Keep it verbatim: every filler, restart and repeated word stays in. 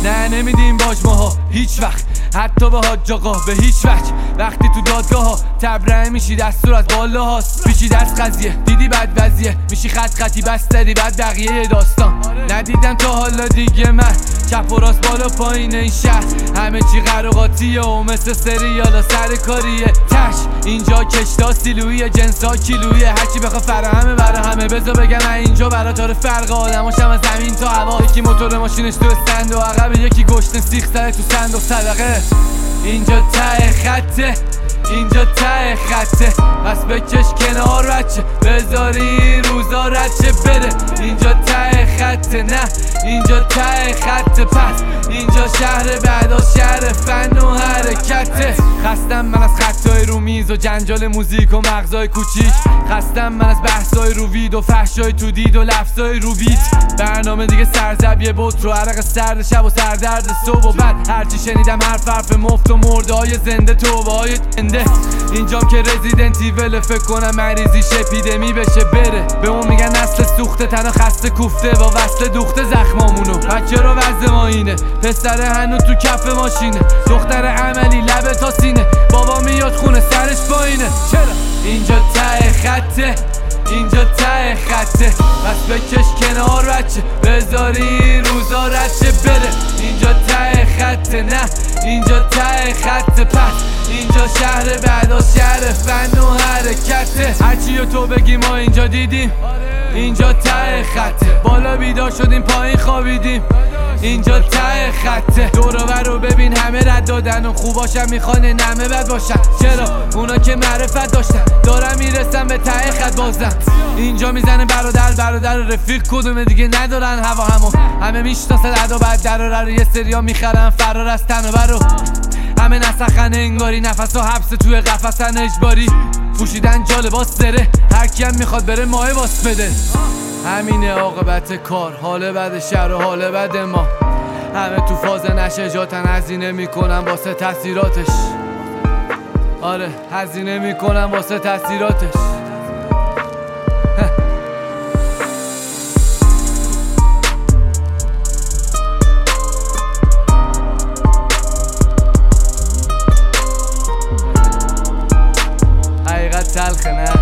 نه نمیدیم باج ماها هیچ وقت، حتی به حاج آقا به هیچ وجه. وقتی تو دادگاه ها تبرئه میشی دستور از بالا هاست، پیچیده از قضیه دیدی بد وضعیه، میشی خط خطی بستری بعد بقیه داستان. ندیدم تا حالا دیگه من چپ و راست بالا پایین این شهر، همه چی قراقاتیه و مثل سریالا سر کاریه. تش اینجا کشتا سیلویه، جنسا کیلویه، هرچی بخوا فراهمه برا همه. بذار بگم من اینجا برا تاره فرق آدماشم از زمین تا هوا. یکی موتور ماشینش تو استند و عقب، یکی گشت سیخ سره تو صندوق صدقه. اینجا ته خطه، اینجا ته خطه، پس بکش کنار بچه، بذاری روزا رچه بره. اینجا ته خطه، نه اینجا ته خطه، پس اینجا شهر بعدا شهر فن و حرکته. خستم من از خطای رو میز و جنجال موزیک و مغزای کوچیک، خستم من از بحثای رو وید و فحشای تو دید و لفظای رو بیت. برنامه دیگه سرزبیه بوت رو عرق سرد شب و سردرد صبح و بعد هرچی شنیدم حرف حرف مفت و مرده های زنده توبه های زنده. اینجام که رزیدنت ایول فکر کنم مریضیش اپیدمی بشه بره. به اون میگن نسل سوخته، تنها خسته کوفته با وصل دوخته زخمامونو. بچه رو وضع ما اینه، پسر هنوز تو کف ماشینه، دختر عملی لبه تا سینه، بابا میاد خونه سرش پایینه. چرا؟ اینجا ته خطه، اینجا ته خطه، پس بکش کنار بچه، بذاری روزا رچه بره. اینجا ته خطه، نه اینجا ته خطه، پس اینجا شهر بعدا شهر فن و حرکته. هرچی تو بگی ما اینجا دیدیم، اینجا ته خطه. بالا بیدار شدیم پایین خوابیدیم، اینجا ته خطه. دورو برو ببین همه رد دادن و خوباشم میخوان نمه بد باشن. چرا؟ اونا که معرفت داشتن دارم میرسن به ته خط بازن. اینجا میزنه برادر برادر و رفیق کدومه دیگه ندارن هوا همون. همه میشناسن ادا بعد در رو یه سریا میخرن فرار از تن و برو. همه نسخن انگاری نفس و حبس توی قفسن اجباری، پوشیدن جالباس سره، هر کیم میخواد بره ماه باس بده. همینه عاقبت کار، حال بد شهر و حال بد ما. همه تو فاز نشه جاتن، هزینه میکنن واسه تاثیراتش. آره هزینه میکنن واسه تاثیراتش. حقیقت تلخه نه